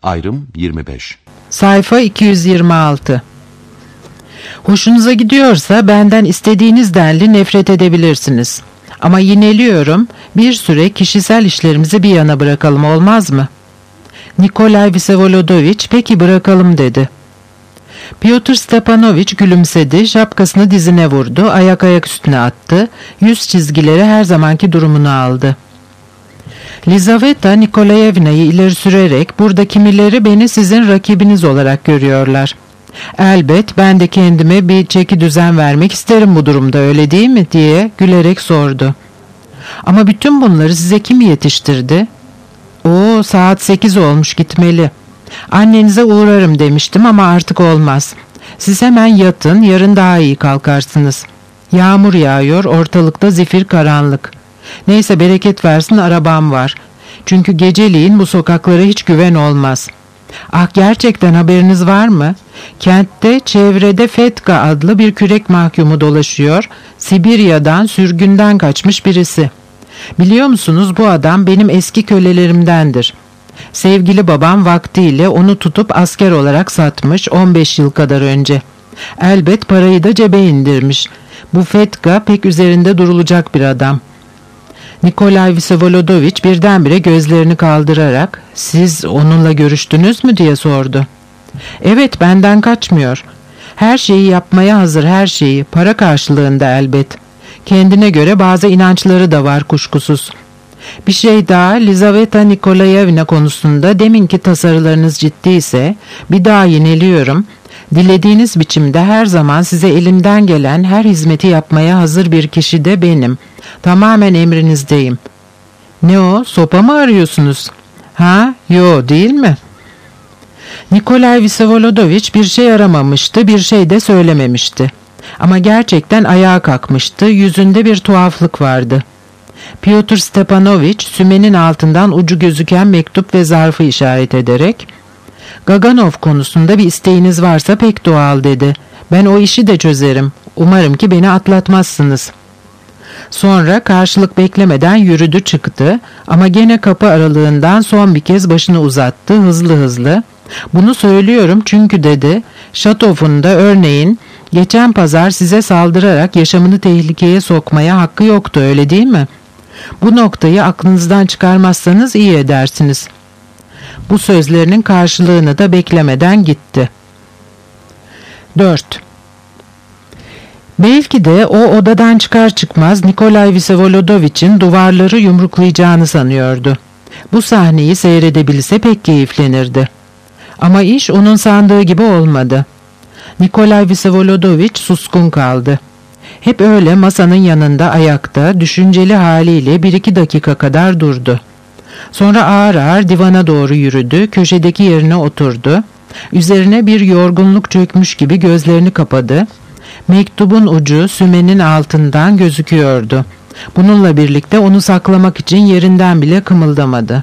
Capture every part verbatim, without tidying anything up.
Ayrım yirmi beş. Sayfa iki yüz yirmi altı. Hoşunuza gidiyorsa benden istediğiniz denli nefret edebilirsiniz. Ama yineliyorum, bir süre kişisel işlerimizi bir yana bırakalım, olmaz mı? Nikolay Vsevolodovich peki bırakalım dedi. Pyotr Stepanovich gülümsedi, şapkasını dizine vurdu, ayak ayak üstüne attı, yüz çizgileri her zamanki durumunu aldı. Lizaveta Nikolayevna'yı ileri sürerek, burada kimileri beni sizin rakibiniz olarak görüyorlar. Elbet ben de kendime bir çeki düzen vermek isterim bu durumda, öyle değil mi diye gülerek sordu. Ama bütün bunları size kim yetiştirdi? Oo, saat sekiz olmuş, gitmeli. Annenize uğrarım demiştim ama artık olmaz. Siz hemen yatın, yarın daha iyi kalkarsınız. Yağmur yağıyor, ortalıkta zifir karanlık. Neyse bereket versin, arabam var. Çünkü geceliğin bu sokaklara hiç güven olmaz. Ah, gerçekten haberiniz var mı? Kentte çevrede Fetka adlı bir kürek mahkumu dolaşıyor. Sibirya'dan, sürgünden kaçmış birisi. Biliyor musunuz, bu adam benim eski kölelerimdendir. Sevgili babam vaktiyle onu tutup asker olarak satmış on beş yıl kadar önce. Elbet parayı da cebe indirmiş. Bu Fetka pek üzerinde durulacak bir adam. Nikolay Vsevolodovich birdenbire gözlerini kaldırarak "Siz onunla görüştünüz mü?" diye sordu. "Evet, benden kaçmıyor. Her şeyi yapmaya hazır, her şeyi, para karşılığında elbet. Kendine göre bazı inançları da var kuşkusuz. Bir şey daha, Lizaveta Nikolayevna konusunda deminki tasarılarınız ciddiyse bir daha yineliyorum. Dilediğiniz biçimde her zaman size elimden gelen her hizmeti yapmaya hazır bir kişi de benim. Tamamen emrinizdeyim." "Ne o, sopa mı arıyorsunuz?" "Ha, yo, değil mi?" Nikolay Vsevolodovich bir şey aramamıştı, bir şey de söylememişti. Ama gerçekten ayağa kalkmıştı, yüzünde bir tuhaflık vardı. Pyotr Stepanovich sümenin altından ucu gözüken mektup ve zarfı işaret ederek "Gaganov konusunda bir isteğiniz varsa pek doğal" dedi. "Ben o işi de çözerim. Umarım ki beni atlatmazsınız." Sonra karşılık beklemeden yürüdü çıktı ama gene kapı aralığından son bir kez başını uzattı hızlı hızlı. "Bunu söylüyorum çünkü" dedi, "Şatov'un da örneğin geçen pazar size saldırarak yaşamını tehlikeye sokmaya hakkı yoktu, öyle değil mi? Bu noktayı aklınızdan çıkarmazsanız iyi edersiniz." Bu sözlerinin karşılığını da beklemeden gitti. dört. Belki de o odadan çıkar çıkmaz Nikolay Vsevolodovic'in duvarları yumruklayacağını sanıyordu. Bu sahneyi seyredebilse pek keyiflenirdi. Ama iş onun sandığı gibi olmadı. Nikolay Vsevolodovich suskun kaldı. Hep öyle masanın yanında ayakta, düşünceli haliyle bir iki dakika kadar durdu. Sonra ağır ağır divana doğru yürüdü, köşedeki yerine oturdu. Üzerine bir yorgunluk çökmüş gibi gözlerini kapadı. Mektubun ucu sümenin altından gözüküyordu. Bununla birlikte onu saklamak için yerinden bile kımıldamadı.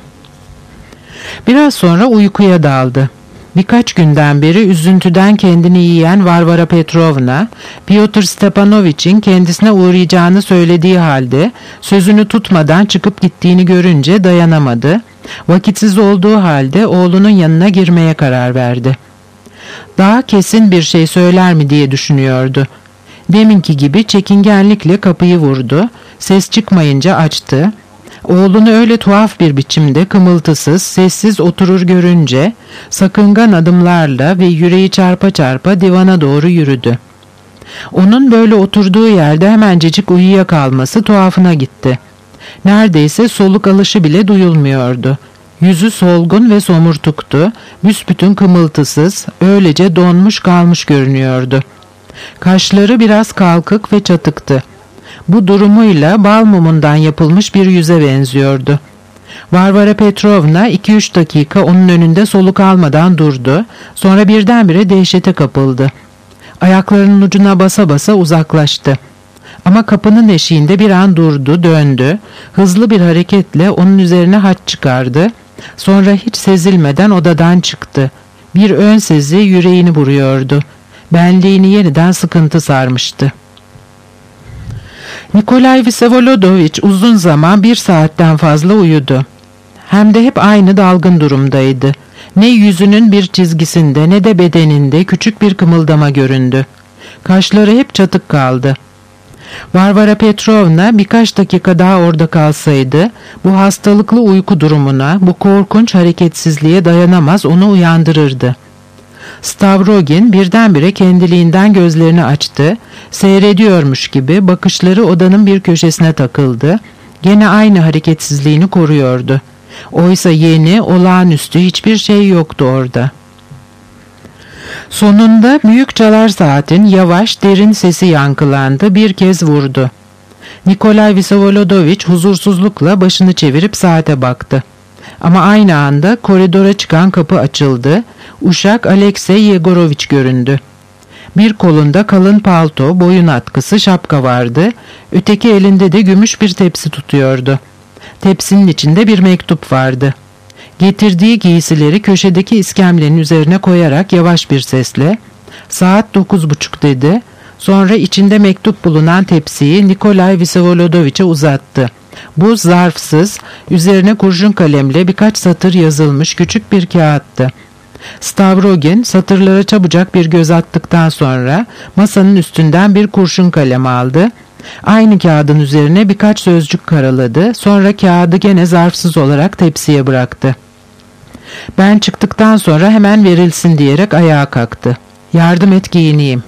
Biraz sonra uykuya daldı. Birkaç günden beri üzüntüden kendini yiyen Varvara Petrovna, Pyotr Stepanovich'in kendisine uğrayacağını söylediği halde sözünü tutmadan çıkıp gittiğini görünce dayanamadı. Vakitsiz olduğu halde oğlunun yanına girmeye karar verdi. Daha kesin bir şey söyler mi diye düşünüyordu. Deminki gibi çekingenlikle kapıyı vurdu, ses çıkmayınca açtı. Oğlunu öyle tuhaf bir biçimde kımıltısız, sessiz oturur görünce sakıngan adımlarla ve yüreği çarpa çarpa divana doğru yürüdü. Onun böyle oturduğu yerde hemencecik uyuyakalması tuhafına gitti. Neredeyse soluk alışı bile duyulmuyordu. Yüzü solgun ve somurtuktu, büsbütün kımıltısız, öylece donmuş kalmış görünüyordu. Kaşları biraz kalkık ve çatıktı. Bu durumuyla bal mumundan yapılmış bir yüze benziyordu. Varvara Petrovna iki üç dakika onun önünde soluk almadan durdu, sonra birdenbire dehşete kapıldı. Ayaklarının ucuna basa basa uzaklaştı. Ama kapının eşiğinde bir an durdu, döndü, hızlı bir hareketle onun üzerine haç çıkardı, sonra hiç sezilmeden odadan çıktı. Bir ön sezi yüreğini vuruyordu. Benliğini yeniden sıkıntı sarmıştı. Nikolay Vsevolodovich uzun zaman bir saatten fazla uyudu. Hem de hep aynı dalgın durumdaydı. Ne yüzünün bir çizgisinde ne de bedeninde küçük bir kımıldama göründü. Kaşları hep çatık kaldı. Varvara Petrovna birkaç dakika daha orada kalsaydı, bu hastalıklı uyku durumuna, bu korkunç hareketsizliğe dayanamaz, onu uyandırırdı. Stavrogin birdenbire kendiliğinden gözlerini açtı, seyrediyormuş gibi bakışları odanın bir köşesine takıldı, gene aynı hareketsizliğini koruyordu. Oysa yeni, olağanüstü hiçbir şey yoktu orada. Sonunda büyük çalar saatin yavaş, derin sesi yankılandı, bir kez vurdu. Nikolay Vsevolodovich huzursuzlukla başını çevirip saate baktı. Ama aynı anda koridora çıkan kapı açıldı, uşak Alexey Yegorovich göründü. Bir kolunda kalın palto, boyun atkısı, şapka vardı, öteki elinde de gümüş bir tepsi tutuyordu. Tepsinin içinde bir mektup vardı. Getirdiği giysileri köşedeki iskemlenin üzerine koyarak yavaş bir sesle "Saat dokuz buçuk" dedi. Sonra içinde mektup bulunan tepsiyi Nikolay Vsevolodovic'e uzattı. Bu zarfsız, üzerine kurşun kalemle birkaç satır yazılmış küçük bir kağıttı. Stavrogin satırlara çabucak bir göz attıktan sonra masanın üstünden bir kurşun kalem aldı. Aynı kağıdın üzerine birkaç sözcük karaladı. Sonra kağıdı gene zarfsız olarak tepsiye bıraktı. Ben çıktıktan sonra hemen verilsin diyerek ayağa kalktı. Yardım et giyineyim.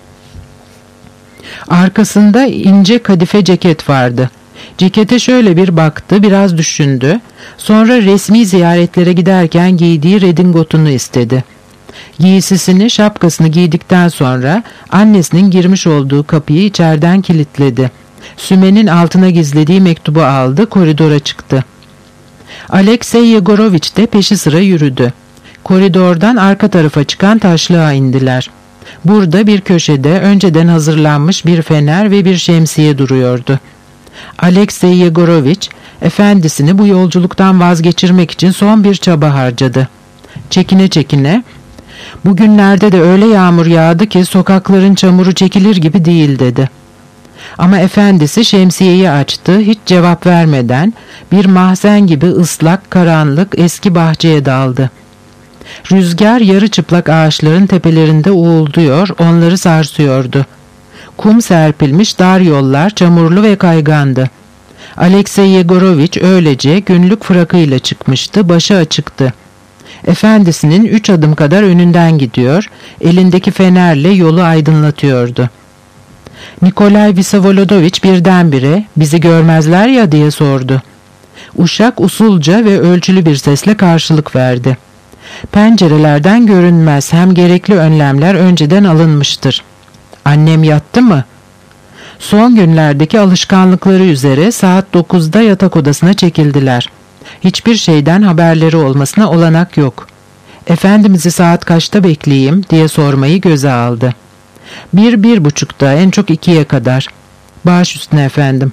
Arkasında ince kadife ceket vardı. Cekete şöyle bir baktı, biraz düşündü. Sonra resmi ziyaretlere giderken giydiği redingotunu istedi. Giysisini, şapkasını giydikten sonra annesinin girmiş olduğu kapıyı içeriden kilitledi. Sümenin altına gizlediği mektubu aldı, koridora çıktı. Alexey Yegorovich de peşi sıra yürüdü. Koridordan arka tarafa çıkan taşlığa indiler. Burada bir köşede önceden hazırlanmış bir fener ve bir şemsiye duruyordu. Alexey Yegorovich, efendisini bu yolculuktan vazgeçirmek için son bir çaba harcadı. Çekine çekine, "Bugünlerde de öyle yağmur yağdı ki sokakların çamuru çekilir gibi değil" dedi. Ama efendisi şemsiyeyi açtı, hiç cevap vermeden bir mahzen gibi ıslak, karanlık eski bahçeye daldı. Rüzgar yarı çıplak ağaçların tepelerinde uğulduyor, onları sarsıyordu. Kum serpilmiş dar yollar çamurlu ve kaygandı. Alexey Yegorovich öylece günlük frakıyla çıkmıştı, başı açıktı. Efendisinin üç adım kadar önünden gidiyor, elindeki fenerle yolu aydınlatıyordu. Nikolay Vsevolodovich birdenbire "Bizi görmezler ya" diye sordu. Uşak usulca ve ölçülü bir sesle karşılık verdi. "Pencerelerden görünmez, hem gerekli önlemler önceden alınmıştır." "Annem yattı mı?" Son günlerdeki alışkanlıkları üzere saat dokuzda yatak odasına çekildiler. Hiçbir şeyden haberleri olmasına olanak yok. "Efendimizi saat kaçta bekleyeyim?" diye sormayı göze aldı. Bir, bir buçukta, en çok ikiye kadar. "Baş üstüne efendim."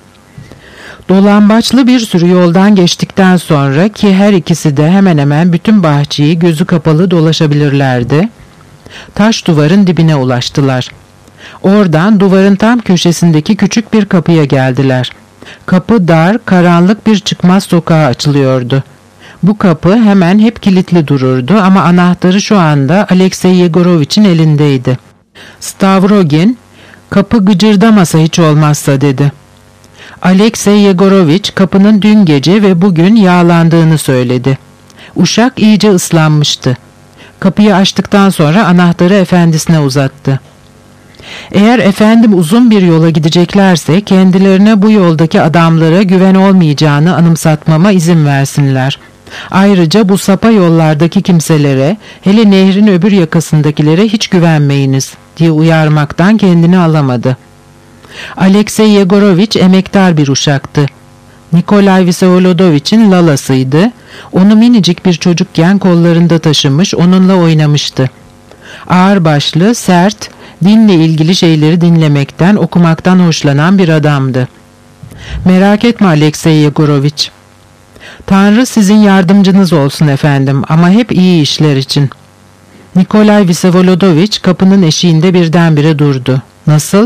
Dolambaçlı bir sürü yoldan geçtikten sonra, ki her ikisi de hemen hemen bütün bahçeyi gözü kapalı dolaşabilirlerdi, taş duvarın dibine ulaştılar. Oradan duvarın tam köşesindeki küçük bir kapıya geldiler. Kapı dar, karanlık bir çıkmaz sokağa açılıyordu. Bu kapı hemen hep kilitli dururdu ama anahtarı şu anda Alexey Yegorovich'in elindeydi. Stavrogin, "Kapı gıcırdamasa hiç olmazsa" dedi. Alexey Yegorovich kapının dün gece ve bugün yağlandığını söyledi. Uşak iyice ıslanmıştı. Kapıyı açtıktan sonra anahtarı efendisine uzattı. "Eğer efendim uzun bir yola gideceklerse kendilerine bu yoldaki adamlara güven olmayacağını anımsatmama izin versinler. Ayrıca bu sapa yollardaki kimselere, hele nehrin öbür yakasındakilere hiç güvenmeyiniz" diye uyarmaktan kendini alamadı. Alexey Yegorovich emektar bir uşaktı. Nikolay Vsevolodovic'in lalasıydı. Onu minicik bir çocukken kollarında taşımış, onunla oynamıştı. Ağırbaşlı, sert, dinle ilgili şeyleri dinlemekten, okumaktan hoşlanan bir adamdı. "Merak etme Alexey Yegorovich. Tanrı sizin yardımcınız olsun efendim, ama hep iyi işler için." Nikolay Vsevolodovich kapının eşiğinde birdenbire durdu. "Nasıl?"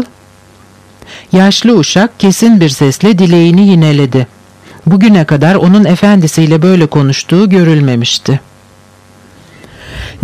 Yaşlı uşak kesin bir sesle dileğini yineledi. Bugüne kadar onun efendisiyle böyle konuştuğu görülmemişti.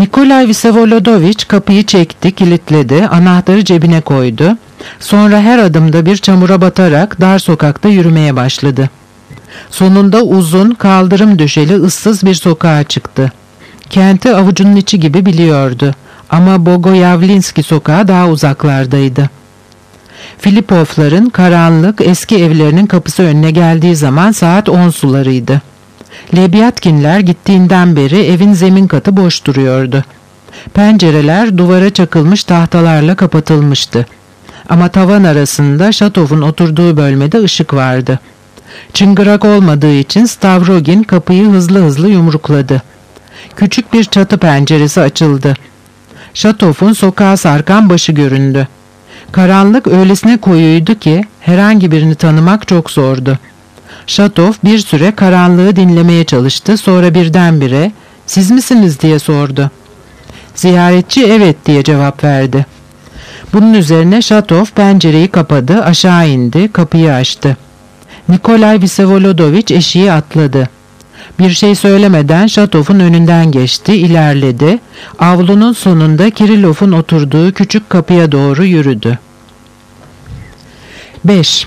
Nikolay Vsevolodovich kapıyı çekti, kilitledi, anahtarı cebine koydu. Sonra her adımda bir çamura batarak dar sokakta yürümeye başladı. Sonunda uzun, kaldırım döşeli, ıssız bir sokağa çıktı. Kenti avucunun içi gibi biliyordu. Ama Bogoyavlinski sokağı daha uzaklardaydı. Filipovların karanlık eski evlerinin kapısı önüne geldiği zaman saat on sularıydı. Lebyatkinler gittiğinden beri evin zemin katı boş duruyordu. Pencereler duvara çakılmış tahtalarla kapatılmıştı. Ama tavan arasında Şatov'un oturduğu bölmede ışık vardı. Çıngırak olmadığı için Stavrogin kapıyı hızlı hızlı yumrukladı. Küçük bir çatı penceresi açıldı. Şatov'un sokağa sarkan başı göründü. Karanlık öylesine koyuydu ki herhangi birini tanımak çok zordu. Şatov bir süre karanlığı dinlemeye çalıştı, sonra birdenbire "Siz misiniz?" diye sordu. Ziyaretçi "Evet" diye cevap verdi. Bunun üzerine Şatov pencereyi kapadı, aşağı indi, kapıyı açtı. Nikolay Vsevolodovich eşiği atladı. Bir şey söylemeden Şatov'un önünden geçti, ilerledi. Avlunun sonunda Kirilov'un oturduğu küçük kapıya doğru yürüdü. beş.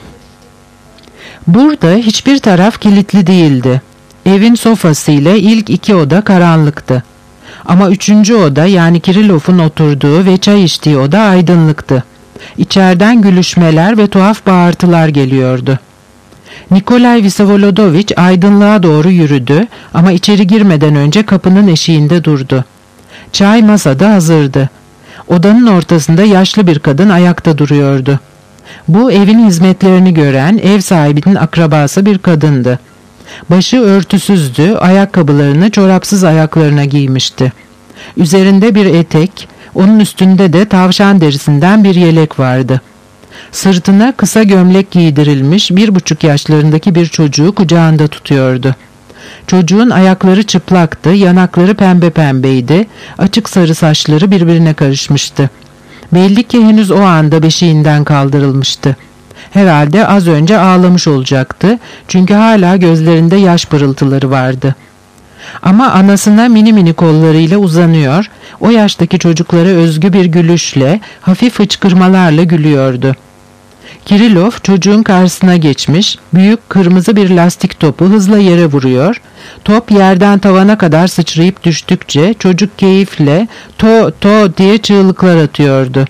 Burada hiçbir taraf kilitli değildi. Evin sofası ile ilk iki oda karanlıktı. Ama üçüncü oda, yani Kirilov'un oturduğu ve çay içtiği oda aydınlıktı. İçeriden gülüşmeler ve tuhaf bağırtılar geliyordu. Nikolay Vsevolodovich aydınlığa doğru yürüdü ama içeri girmeden önce kapının eşiğinde durdu. Çay masada hazırdı. Odanın ortasında yaşlı bir kadın ayakta duruyordu. Bu evin hizmetlerini gören ev sahibinin akrabası bir kadındı. Başı örtüsüzdü, ayakkabılarını çorapsız ayaklarına giymişti. Üzerinde bir etek, onun üstünde de tavşan derisinden bir yelek vardı. Sırtına kısa gömlek giydirilmiş bir buçuk yaşlarındaki bir çocuğu kucağında tutuyordu. Çocuğun ayakları çıplaktı, yanakları pembe pembeydi, açık sarı saçları birbirine karışmıştı. Belli ki henüz o anda beşiğinden kaldırılmıştı. Herhalde az önce ağlamış olacaktı, çünkü hala gözlerinde yaş pırıltıları vardı. Ama anasına mini mini kollarıyla uzanıyor, o yaştaki çocuklara özgü bir gülüşle, hafif hıçkırmalarla gülüyordu. Kirilov çocuğun karşısına geçmiş, büyük kırmızı bir lastik topu hızla yere vuruyor. Top yerden tavana kadar sıçrayıp düştükçe çocuk keyifle "to to" diye çığlıklar atıyordu.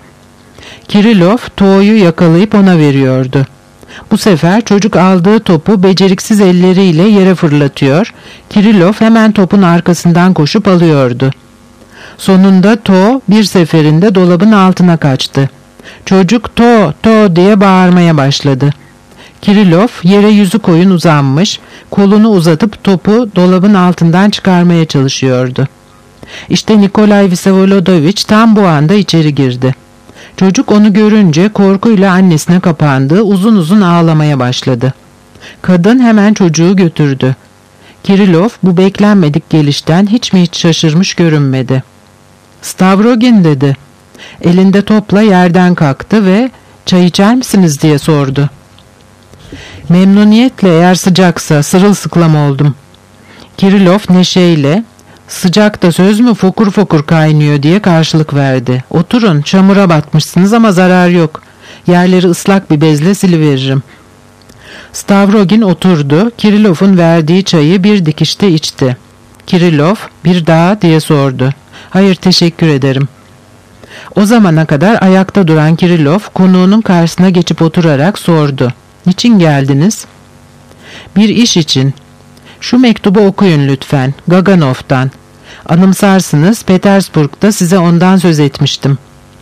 Kirilov to'yu yakalayıp ona veriyordu. Bu sefer çocuk aldığı topu beceriksiz elleriyle yere fırlatıyor. Kirilov hemen topun arkasından koşup alıyordu. Sonunda to bir seferinde dolabın altına kaçtı. Çocuk "to to" diye bağırmaya başladı. Kirilov yere yüzü koyun uzanmış, kolunu uzatıp topu dolabın altından çıkarmaya çalışıyordu. İşte Nikolay Vsevolodovich tam bu anda içeri girdi. Çocuk onu görünce korkuyla annesine kapandı, uzun uzun ağlamaya başladı. Kadın hemen çocuğu götürdü. Kirilov bu beklenmedik gelişten hiç mi hiç şaşırmış görünmedi. "Stavrogin" dedi. Elinde topla yerden kalktı ve "Çay içer misiniz?" diye sordu. "Memnuniyetle, eğer sıcaksa." sırılsıklam oldum. Kirilov neşeyle "Sıcakta söz mü, fokur fokur kaynıyor" diye karşılık verdi. "Oturun, çamura batmışsınız ama zarar yok. Yerleri ıslak bir bezle siliveririm." Stavrogin oturdu, Kirilov'un verdiği çayı bir dikişte içti. Kirilov "Bir daha?" diye sordu. "Hayır, teşekkür ederim." O zamana kadar ayakta duran Kirilov konuğunun karşısına geçip oturarak sordu. "Niçin geldiniz?" "Bir iş için." "Şu mektubu okuyun lütfen, Gaganov'dan. Anımsarsınız, Petersburg'da size ondan söz etmiştim."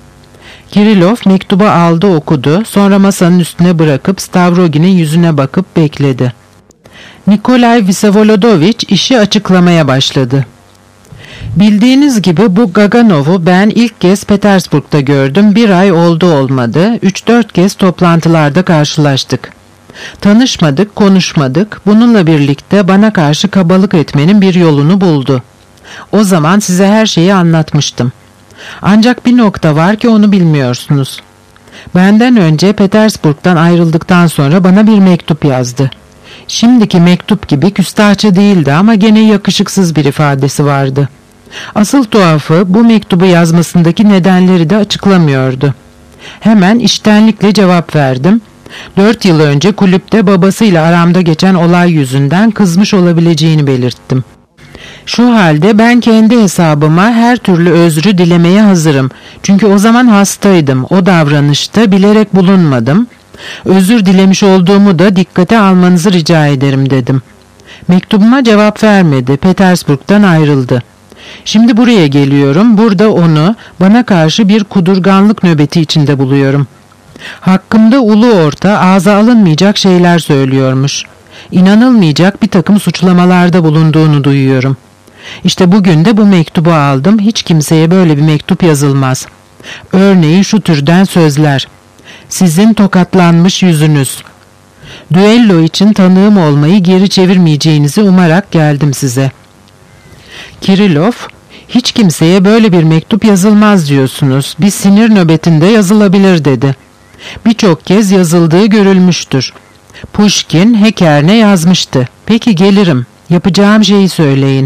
Kirilov mektubu aldı, okudu, sonra masanın üstüne bırakıp Stavrogin'in yüzüne bakıp bekledi. Nikolay Vsevolodovich işi açıklamaya başladı. "Bildiğiniz gibi bu Gaganov'u ben ilk kez Petersburg'da gördüm. Bir ay oldu olmadı. Üç dört kez toplantılarda karşılaştık. Tanışmadık, konuşmadık. Bununla birlikte bana karşı kabalık etmenin bir yolunu buldu. O zaman size her şeyi anlatmıştım. Ancak bir nokta var ki onu bilmiyorsunuz. Benden önce Petersburg'dan ayrıldıktan sonra bana bir mektup yazdı. Şimdiki mektup gibi küstahça değildi ama gene yakışıksız bir ifadesi vardı. Asıl tuhafı bu mektubu yazmasındaki nedenleri de açıklamıyordu. Hemen içtenlikle cevap verdim. Dört yıl önce kulüpte babasıyla aramda geçen olay yüzünden kızmış olabileceğini belirttim. Şu halde ben kendi hesabıma her türlü özrü dilemeye hazırım. Çünkü o zaman hastaydım. O davranışta bilerek bulunmadım. Özür dilemiş olduğumu da dikkate almanızı rica ederim dedim. Mektubuma cevap vermedi. Petersburg'dan ayrıldı. Şimdi buraya geliyorum. Burada onu bana karşı bir kudurganlık nöbeti içinde buluyorum. Hakkımda ulu orta ağza alınmayacak şeyler söylüyormuş. İnanılmayacak bir takım suçlamalarda bulunduğunu duyuyorum. İşte bugün de bu mektubu aldım. Hiç kimseye böyle bir mektup yazılmaz. Örneğin şu türden sözler. Sizin tokatlanmış yüzünüz. Düello için tanığım olmayı geri çevirmeyeceğinizi umarak geldim size. Kirillov, hiç kimseye böyle bir mektup yazılmaz diyorsunuz. Bir sinir nöbetinde yazılabilir dedi. Birçok kez yazıldığı görülmüştür. Pushkin Hekern'e yazmıştı. Peki gelirim. Yapacağım şeyi söyleyin.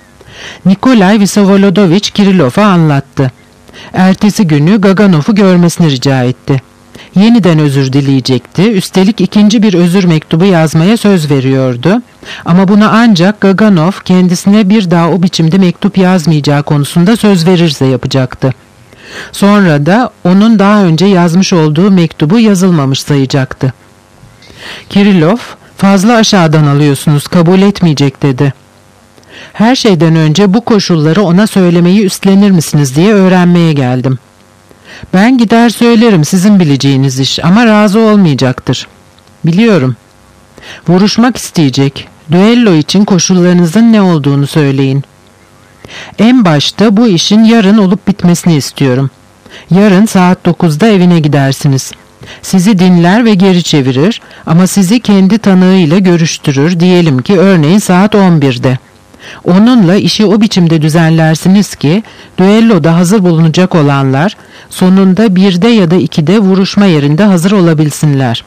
Nikolay Vsevolodovich Kirillov'a anlattı. Ertesi günü Gaganov'u görmesini rica etti. Yeniden özür dileyecekti. Üstelik ikinci bir özür mektubu yazmaya söz veriyordu. Ama buna ancak Gaganov kendisine bir daha o biçimde mektup yazmayacağı konusunda söz verirse yapacaktı. Sonra da onun daha önce yazmış olduğu mektubu yazılmamış sayacaktı. Kirillov, fazla aşağıdan alıyorsunuz, kabul etmeyecek dedi. Her şeyden önce bu koşulları ona söylemeyi üstlenir misiniz diye öğrenmeye geldim. Ben gider söylerim, sizin bileceğiniz iş, ama razı olmayacaktır. Biliyorum. Vuruşmak isteyecek. Düello için koşullarınızın ne olduğunu söyleyin. En başta bu işin yarın olup bitmesini istiyorum. Yarın saat dokuzda evine gidersiniz. Sizi dinler ve geri çevirir ama sizi kendi tanığıyla görüştürür, diyelim ki örneğin saat on birde. Onunla işi o biçimde düzenlersiniz ki düelloda hazır bulunacak olanlar sonunda birde ya da ikide vuruşma yerinde hazır olabilsinler.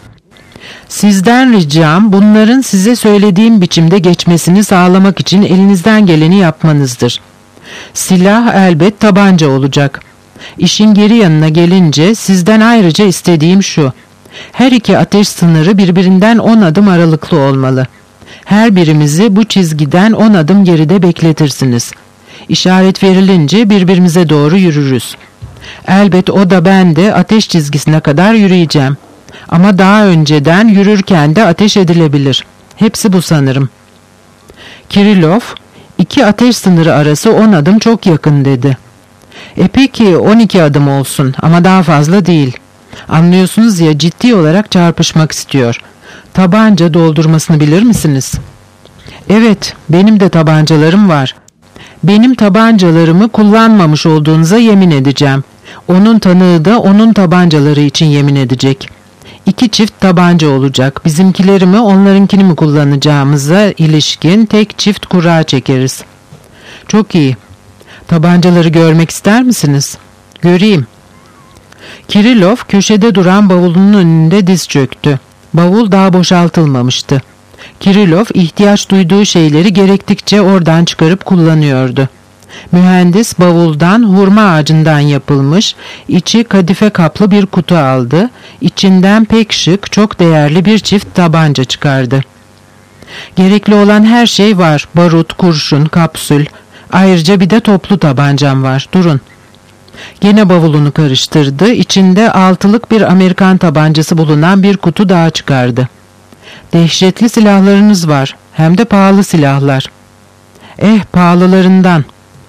Sizden ricam bunların size söylediğim biçimde geçmesini sağlamak için elinizden geleni yapmanızdır. Silah elbet tabanca olacak. İşin geri yanına gelince sizden ayrıca istediğim şu. Her iki ateş sınırı birbirinden on adım aralıklı olmalı. Her birimizi bu çizgiden on adım geride bekletirsiniz. İşaret verilince birbirimize doğru yürürüz. Elbet o da ben de ateş çizgisine kadar yürüyeceğim. Ama daha önceden yürürken de ateş edilebilir. Hepsi bu sanırım. Kirillov, iki ateş sınırı arası on adım çok yakın dedi. E peki on iki adım olsun ama daha fazla değil. Anlıyorsunuz ya, ciddi olarak çarpışmak istiyor. Tabanca doldurmasını bilir misiniz? Evet, benim de tabancalarım var. Benim tabancalarımı kullanmamış olduğunuza yemin edeceğim. Onun tanığı da onun tabancaları için yemin edecek. İki çift tabanca olacak. Bizimkileri mi onlarınkini mi kullanacağımıza ilişkin tek çift kura çekeriz. Çok iyi. Tabancaları görmek ister misiniz? Göreyim. Kirillov köşede duran bavulunun önünde diz çöktü. Bavul daha boşaltılmamıştı. Kirillov ihtiyaç duyduğu şeyleri gerektikçe oradan çıkarıp kullanıyordu. Mühendis bavuldan hurma ağacından yapılmış, içi kadife kaplı bir kutu aldı. İçinden pek şık, çok değerli bir çift tabanca çıkardı. Gerekli olan her şey var. Barut, kurşun, kapsül. Ayrıca bir de toplu tabancam var. Durun. Gene bavulunu karıştırdı. İçinde altılık bir Amerikan tabancası bulunan bir kutu daha çıkardı. Dehşetli silahlarınız var. Hem de pahalı silahlar. Eh, pahalılarından.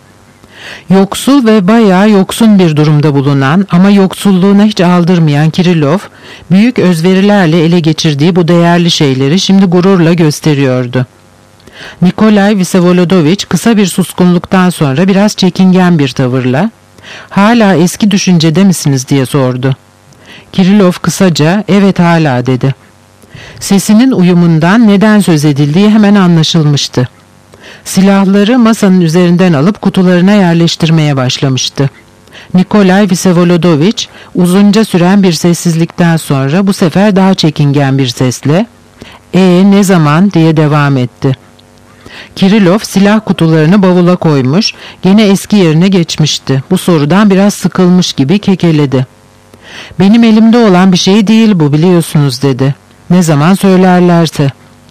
Yoksul ve bayağı yoksun bir durumda bulunan ama yoksulluğuna hiç aldırmayan Kirillov, büyük özverilerle ele geçirdiği bu değerli şeyleri şimdi gururla gösteriyordu. Nikolay Vsevolodovich kısa bir suskunluktan sonra biraz çekingen bir tavırla, "Hala eski düşüncede misiniz?" diye sordu. Kirillov kısaca, "Evet, hala." dedi. Sesinin uyumundan neden söz edildiği hemen anlaşılmıştı. Silahları masanın üzerinden alıp kutularına yerleştirmeye başlamıştı. Nikolay Vsevolodovich uzunca süren bir sessizlikten sonra bu sefer daha çekingen bir sesle "Ee ne zaman?" diye devam etti. Kirillov silah kutularını bavula koymuş, gene eski yerine geçmişti. Bu sorudan biraz sıkılmış gibi kekeledi. "Benim elimde olan bir şey değil bu, biliyorsunuz," dedi. "Ne zaman söylerlerse."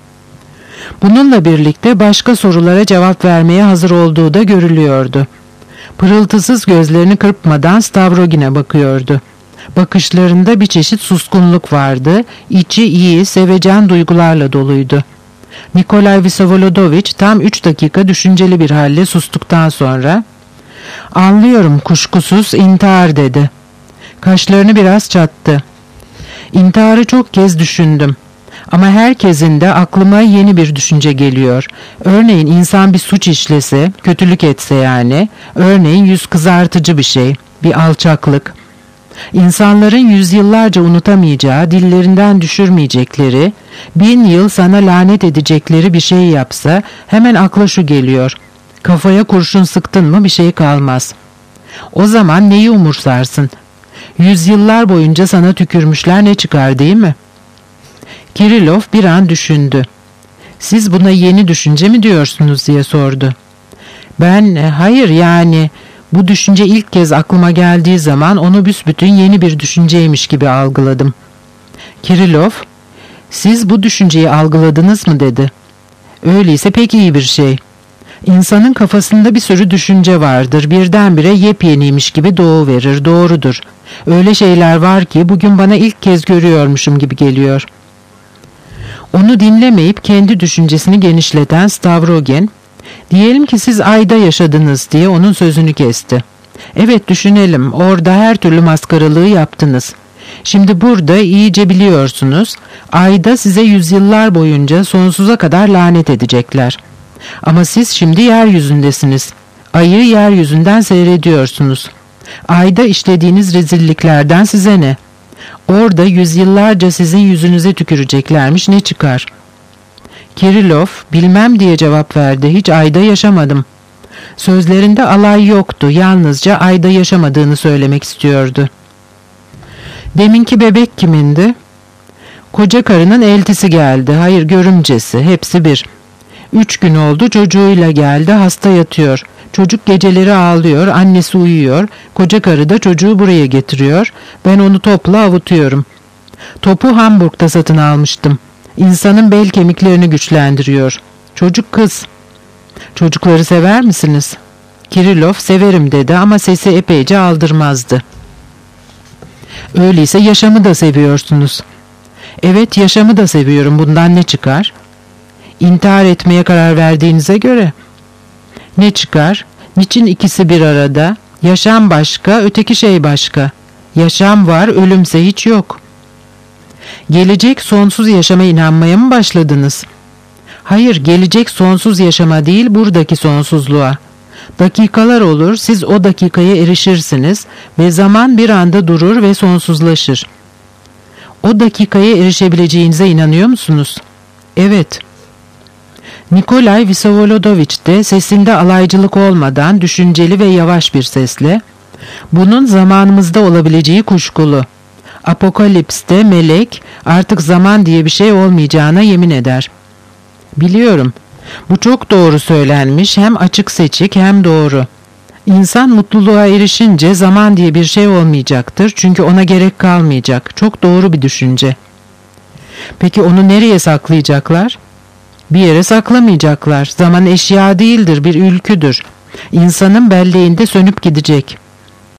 Bununla birlikte başka sorulara cevap vermeye hazır olduğu da görülüyordu. Pırıltısız gözlerini kırpmadan Stavrogin'e bakıyordu. Bakışlarında bir çeşit suskunluk vardı, içi iyi, sevecen duygularla doluydu. Nikolay Vsevolodovich tam üç dakika düşünceli bir halle sustuktan sonra "Anlıyorum, kuşkusuz intihar," dedi. Kaşlarını biraz çattı. "İntiharı çok kez düşündüm. Ama herkesin de aklıma yeni bir düşünce geliyor. Örneğin insan bir suç işlese, kötülük etse yani, örneğin yüz kızartıcı bir şey, bir alçaklık. İnsanların yüzyıllarca unutamayacağı, dillerinden düşürmeyecekleri, bin yıl sana lanet edecekleri bir şey yapsa, hemen akla şu geliyor: kafaya kurşun sıktın mı bir şey kalmaz. O zaman neyi umursarsın? Yüzyıllar boyunca sana tükürmüşler, ne çıkar, değil mi?" Kirillov bir an düşündü. "Siz buna yeni düşünce mi diyorsunuz?" diye sordu. "Ben, hayır yani, bu düşünce ilk kez aklıma geldiği zaman onu büsbütün yeni bir düşünceymiş gibi algıladım." Kirillov, "Siz bu düşünceyi algıladınız mı?" dedi. "Öyleyse pek iyi bir şey. İnsanın kafasında bir sürü düşünce vardır. Birdenbire yepyeniymiş gibi doğuverir, doğrudur. Öyle şeyler var ki bugün bana ilk kez görüyormuşum gibi geliyor." Onu dinlemeyip kendi düşüncesini genişleten Stavrogin, "Diyelim ki siz ayda yaşadınız," diye onun sözünü kesti. "Evet, düşünelim, orada her türlü maskaralığı yaptınız. Şimdi burada iyice biliyorsunuz, ayda size yüzyıllar boyunca sonsuza kadar lanet edecekler. Ama siz şimdi yeryüzündesiniz. Ayı yeryüzünden seyrediyorsunuz. Ayda işlediğiniz rezilliklerden size ne? Orada yüzyıllarca sizin yüzünüze tüküreceklermiş, ne çıkar?" Kirillov, "Bilmem," diye cevap verdi. "Hiç ayda yaşamadım." Sözlerinde alay yoktu, yalnızca ayda yaşamadığını söylemek istiyordu. "Deminki bebek kimindi?" "Koca karının eltisi geldi, hayır görümcesi, hepsi bir. Üç gün oldu, çocuğuyla geldi, hasta yatıyor. Çocuk geceleri ağlıyor, annesi uyuyor, koca karı da çocuğu buraya getiriyor, ben onu topla avutuyorum. Topu Hamburg'da satın almıştım. İnsanın bel kemiklerini güçlendiriyor. Çocuk kız." "Çocukları sever misiniz?" Kirillov, "Severim," dedi ama sesi epeyce aldırmazdı. "Öyleyse yaşamı da seviyorsunuz." "Evet, yaşamı da seviyorum, bundan ne çıkar?" "İntihar etmeye karar verdiğinize göre." "Ne çıkar? Niçin ikisi bir arada? Yaşam başka, öteki şey başka. Yaşam var, ölümse hiç yok." "Gelecek sonsuz yaşama inanmaya mı başladınız?" "Hayır, gelecek sonsuz yaşama değil, buradaki sonsuzluğa. Dakikalar olur, siz o dakikaya erişirsiniz ve zaman bir anda durur ve sonsuzlaşır." "O dakikaya erişebileceğinize inanıyor musunuz?" "Evet." Nikolay Vsevolodovich de sesinde alaycılık olmadan düşünceli ve yavaş bir sesle, "Bunun zamanımızda olabileceği kuşkulu. Apokalipste melek artık zaman diye bir şey olmayacağına yemin eder." "Biliyorum. Bu çok doğru söylenmiş, hem açık seçik hem doğru. İnsan mutluluğa erişince zaman diye bir şey olmayacaktır, çünkü ona gerek kalmayacak. Çok doğru bir düşünce." "Peki onu nereye saklayacaklar?" "Bir yere saklamayacaklar. Zaman eşya değildir, bir ülküdür. İnsanın belleğinde sönüp gidecek.